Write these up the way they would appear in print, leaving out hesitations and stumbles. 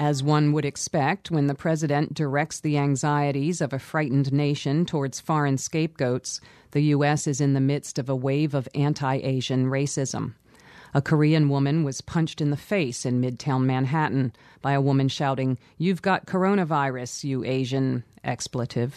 As one would expect when the president directs the anxieties of a frightened nation towards foreign scapegoats, the U.S. is in the midst of a wave of anti-Asian racism. A Korean woman was punched in the face in Midtown Manhattan by a woman shouting, "You've got coronavirus, you Asian," expletive.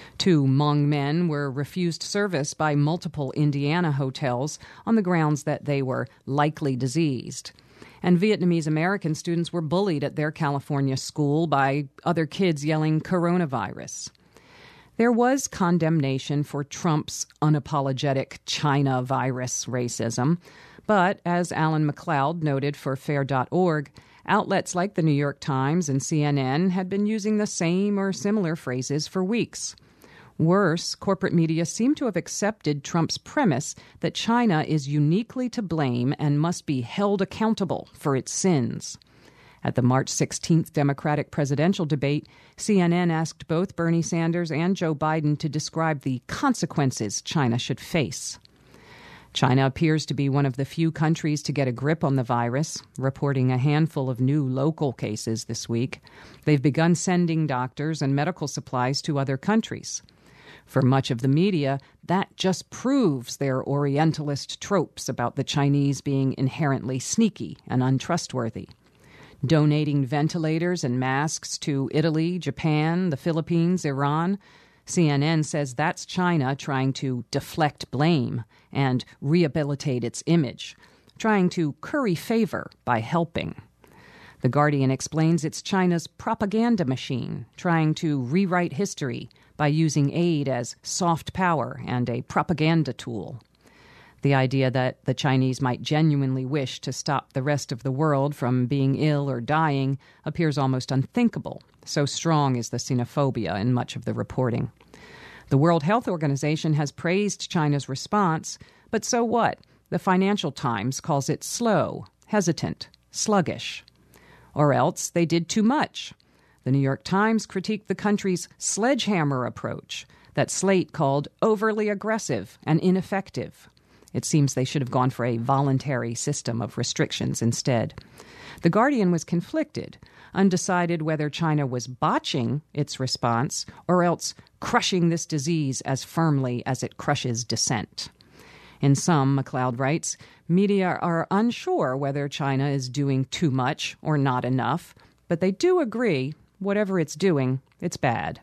2 Hmong men were refused service by multiple Indiana hotels on the grounds that they were likely diseased. And Vietnamese American students were bullied at their California school by other kids yelling coronavirus. There was condemnation for Trump's unapologetic China virus racism, but as Alan McLeod noted for Fair.org, outlets like the New York Times and CNN had been using the same or similar phrases for weeks. Worse, corporate media seem to have accepted Trump's premise that China is uniquely to blame and must be held accountable for its sins. At the March 16th Democratic presidential debate, CNN asked both Bernie Sanders and Joe Biden to describe the consequences China should face. China appears to be one of the few countries to get a grip on the virus, reporting a handful of new local cases this week. They've begun sending doctors and medical supplies to other countries. For much of the media, that just proves their Orientalist tropes about the Chinese being inherently sneaky and untrustworthy. Donating ventilators and masks to Italy, Japan, the Philippines, Iran, CNN says that's China trying to deflect blame and rehabilitate its image, trying to curry favor by helping. The Guardian explains it's China's propaganda machine, trying to rewrite history by using aid as soft power and a propaganda tool. The idea that the Chinese might genuinely wish to stop the rest of the world from being ill or dying appears almost unthinkable. So strong is the xenophobia in much of the reporting. The World Health Organization has praised China's response, but so what? The Financial Times calls it slow, hesitant, sluggish. Or else they did too much. The New York Times critiqued the country's sledgehammer approach that Slate called overly aggressive and ineffective. It seems they should have gone for a voluntary system of restrictions instead. The Guardian was conflicted, undecided whether China was botching its response or else crushing this disease as firmly as it crushes dissent. In sum, McLeod writes, media are unsure whether China is doing too much or not enough, but they do agree, whatever it's doing, it's bad.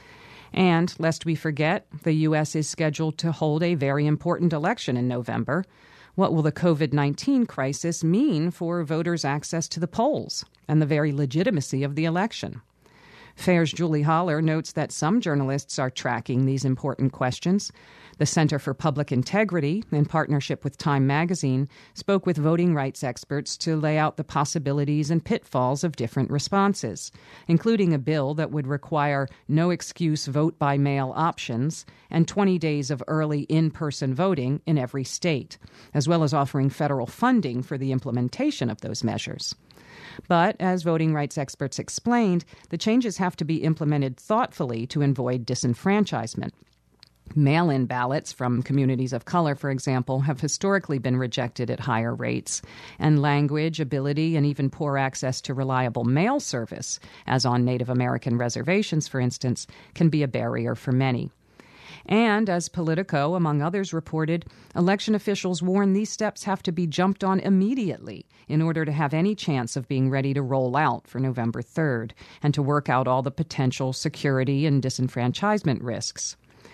And, lest we forget, the U.S. is scheduled to hold a very important election in November. What will the COVID-19 crisis mean for voters' access to the polls and the very legitimacy of the election? FAIR's Julie Haller notes that some journalists are tracking these important questions. The Center for Public Integrity, in partnership with Time magazine, spoke with voting rights experts to lay out the possibilities and pitfalls of different responses, including a bill that would require no-excuse vote-by-mail options and 20 days of early in-person voting in every state, as well as offering federal funding for the implementation of those measures. But, as voting rights experts explained, the changes have to be implemented thoughtfully to avoid disenfranchisement. Mail-in ballots from communities of color, for example, have historically been rejected at higher rates, and language, ability, and even poor access to reliable mail service, as on Native American reservations, for instance, can be a barrier for many. And, as Politico, among others, reported, election officials warn these steps have to be jumped on immediately in order to have any chance of being ready to roll out for November 3rd and to work out all the potential security and disenfranchisement risks.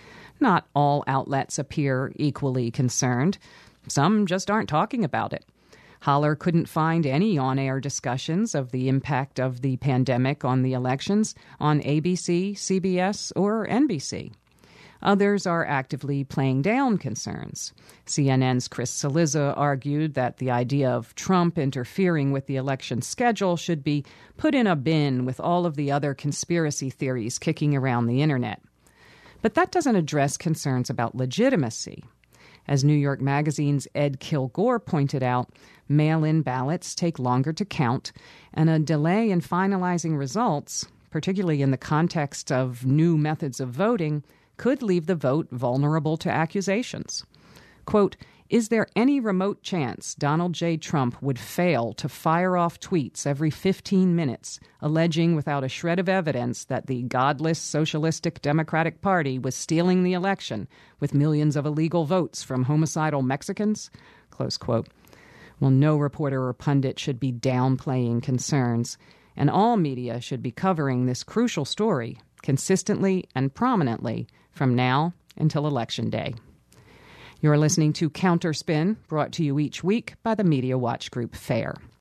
Not all outlets appear equally concerned. Some just aren't talking about it. Haller couldn't find any on-air discussions of the impact of the pandemic on the elections on ABC, CBS, or NBC. Others are actively playing down concerns. CNN's Chris Cillizza argued that the idea of Trump interfering with the election schedule should be put in a bin with all of the other conspiracy theories kicking around the internet. But that doesn't address concerns about legitimacy. As New York Magazine's Ed Kilgore pointed out, mail-in ballots take longer to count, and a delay in finalizing results, particularly in the context of new methods of voting, could leave the vote vulnerable to accusations. Quote, Is there any remote chance Donald J. Trump would fail to fire off tweets every 15 minutes, alleging without a shred of evidence that the godless Socialistic Democratic Party was stealing the election with millions of illegal votes from homicidal Mexicans? Close quote. Well, no reporter or pundit should be downplaying concerns, and all media should be covering this crucial story consistently and prominently from now until Election Day. You're listening to Counterspin, brought to you each week by the Media Watch Group FAIR.